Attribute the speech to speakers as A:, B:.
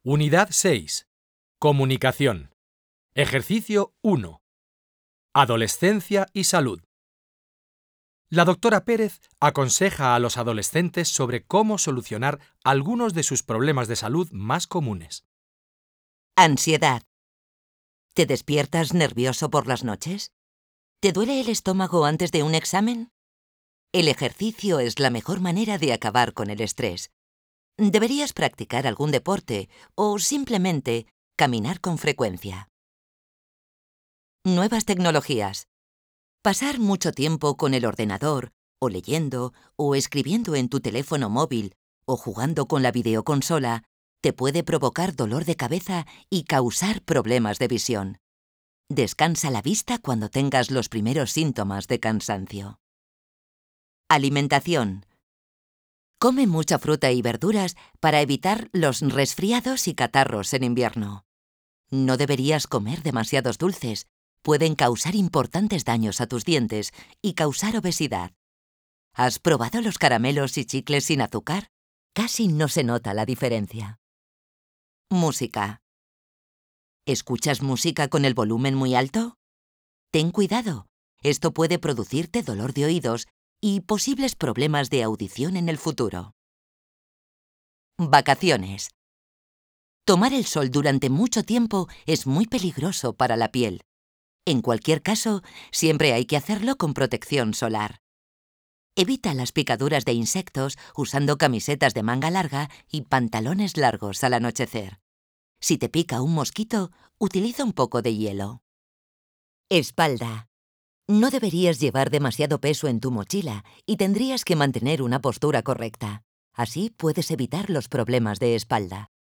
A: Unidad 6. Comunicación. Ejercicio 1. Adolescencia y salud. La doctora Pérez aconseja a los adolescentes sobre cómo solucionar algunos de sus problemas de salud más comunes.
B: Ansiedad. ¿Te despiertas nervioso por las noches? ¿Te duele el estómago antes de un examen? El ejercicio es la mejor manera de acabar con el estrés. Deberías practicar algún deporte o simplemente caminar con frecuencia. Nuevas tecnologías. Pasar mucho tiempo con el ordenador, o leyendo, o escribiendo en tu teléfono móvil, o jugando con la videoconsola, te puede provocar dolor de cabeza y causar problemas de visión. Descansa la vista cuando tengas los primeros síntomas de cansancio. Alimentación. Come mucha fruta y verduras para evitar los resfriados y catarros en invierno. No deberías comer demasiados dulces. Pueden causar importantes daños a tus dientes y causar obesidad. ¿Has probado los caramelos y chicles sin azúcar? Casi no se nota la diferencia. Música. ¿Escuchas música con el volumen muy alto? Ten cuidado. Esto puede producirte dolor de oídos y posibles problemas de audición en el futuro. Vacaciones. Tomar el sol durante mucho tiempo es muy peligroso para la piel. En cualquier caso, siempre hay que hacerlo con protección solar. Evita las picaduras de insectos usando camisetas de manga larga y pantalones largos al anochecer. Si te pica un mosquito, utiliza un poco de hielo. Espalda. No deberías llevar demasiado peso en tu mochila y tendrías que mantener una postura correcta. Así puedes evitar los problemas de espalda.